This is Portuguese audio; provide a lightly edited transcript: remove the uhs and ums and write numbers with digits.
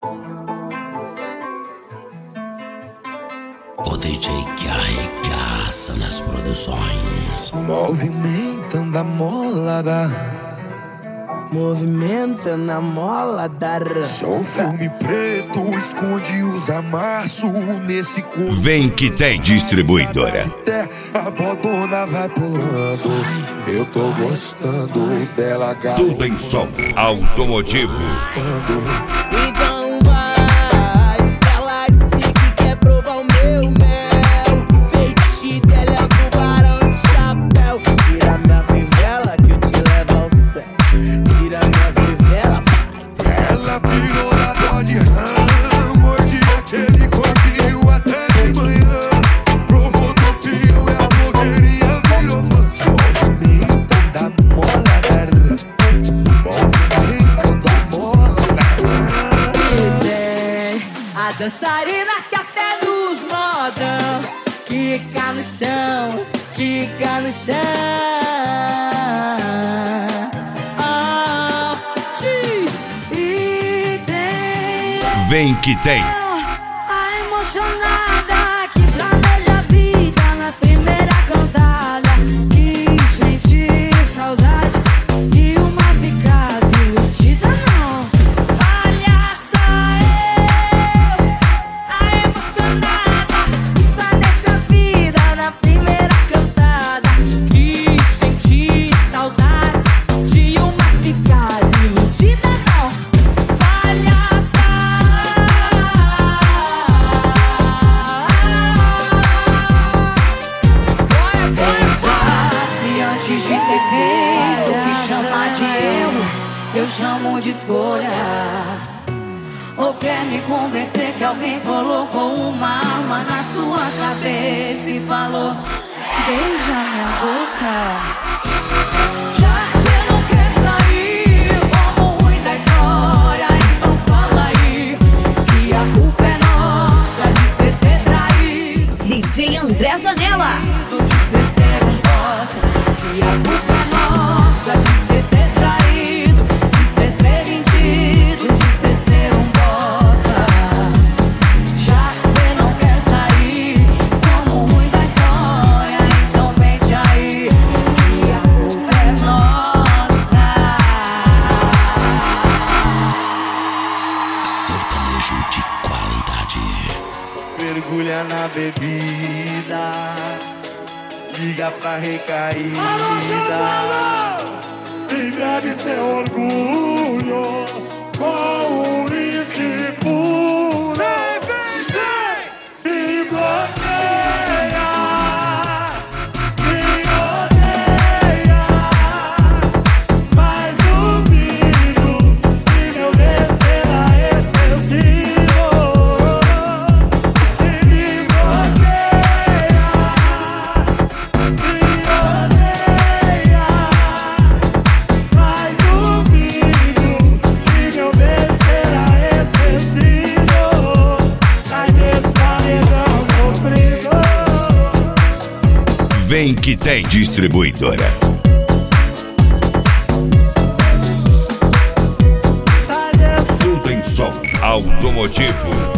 O DJ que arregaça nas produções. Movimentando a molada, Movimentando a mola da sou filme preto, esconde os amassos nesse corpo. Vem que tem distribuidora. A bodona vai pulando, eu tô gostando dela, gato. Tudo em som automotivo. Então vai, ela disse que quer provar o meu mel. Feitiço dela é o tubarão de chapéu. Tira minha fivela que eu te levo ao céu. Tira minha fivela, vai. Ela pirou na dó de rã, mordi aquele corpinho até de manhã. Provou do pio e a blogueirinha virou fã. Movimentando a molada, movimentando a molada. E vem a dançarina que até nos modão. Quica no chão, quica no chão. Diz e tem Vem que tem a emocionada que planeja a vida na primeira cantada. Que sente saudade de uma ficada iludida, não. Olha só eu, a emocionada que planeja a vida na primeira cantada. Que sente saudade de uma ficada iludida, não. Olha só. Se antes de ter feito o que chamar de eu chamo de escolha. Ou quer me convencer que alguém colocou uma arma na sua cabeça e falou: beija minha boca. Já que você não quer sair como ruim da história, então fala aí que a culpa é nossa de você ter traído. DJ André Zanella. De você ser um bosta, que a culpa é nossa de você ter traído, de você ter mentido, de você ser um bosta. Já que você não quer sair como ruim da história, então mente aí que a culpa é nossa. Sertanejo de qualidade. Mergulha na bebida, liga pra recaída. E bebe seu orgulho com uísque puro. Me bloqueia, me odeia, mas duvido que meu desejo será excessivo. Me bloqueia, me odeia, mas duvido que meu beijo será excessivo. Sai desse paredão sofrido. Vem que tem distribuidora. Sai desse Tudo em som automotivo.